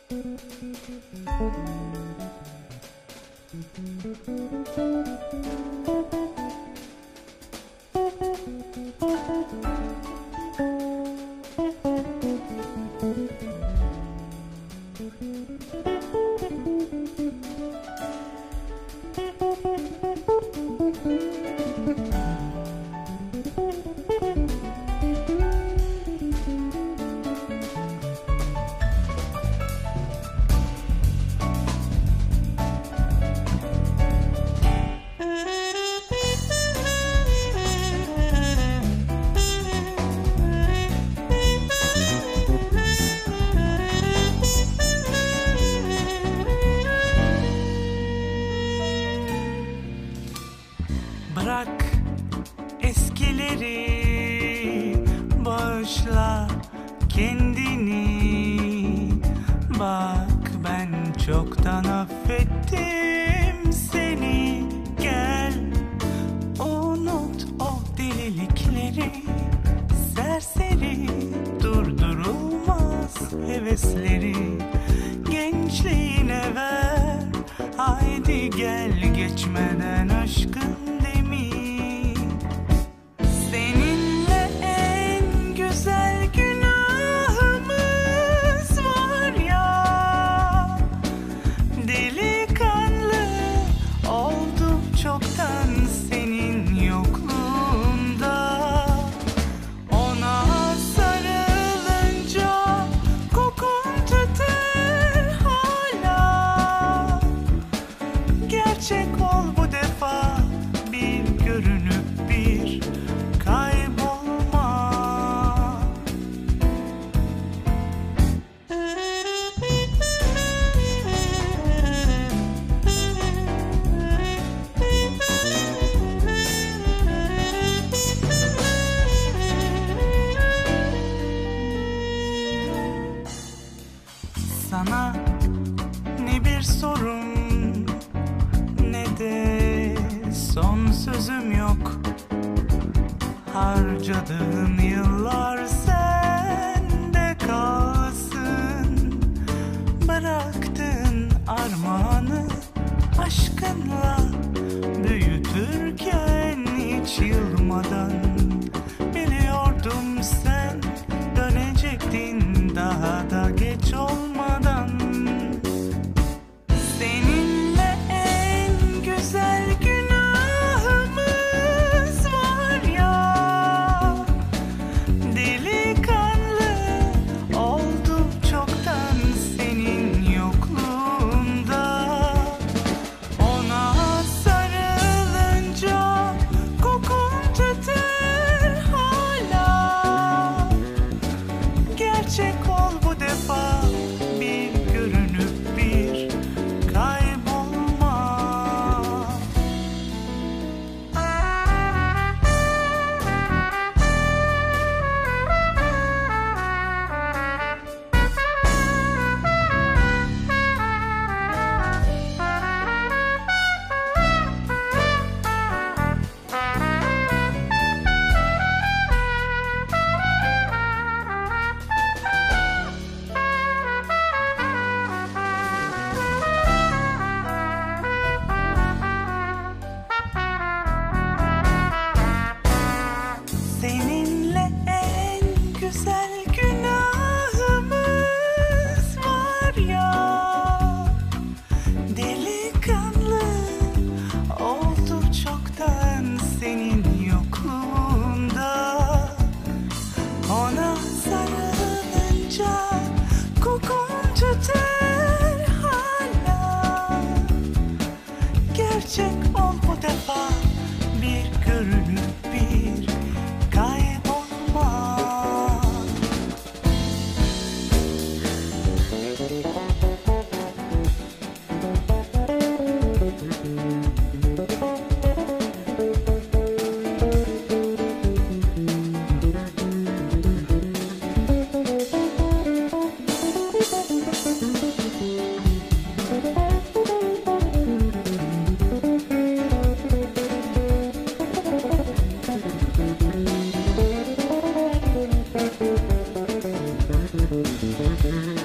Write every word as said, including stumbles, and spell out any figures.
Bırak eskileri, bağışla kendini. Bak ben çoktan affettim seni. Gel unut o delilikleri. Serseri durdurulmaz hevesleri. Gençliğine ver, haydi gel geçmeden aşkın. Çoktan senin yokluğunda ona sarılınca kokun tüter hala. Gerçek ol bu defa, bir görünüp bir kaybolma. Sana ne bir sorun ne de son sözüm yok. Harcadığın yıllar sende kalsın. Bıraktığın armağanı aşkınla büyütürken hiç yılmadan. Biliyordum sen dönecektin daha da geç olmadan. Seninle en güzel günahımız var ya. Delikanlı oldum çoktan senin yokluğunda. Ona sarılınca kokun tüter hala. Gerçek ol bu defa, bir görünüp bir kaybolma. Seninle en güzel günahımız var ya. Delikanlı oldu çoktan senin yokluğunda. Ona sarılınca kokun tüter hala. Gerçek ol bu defa, bir görünüp bir kaybolma. Thank you.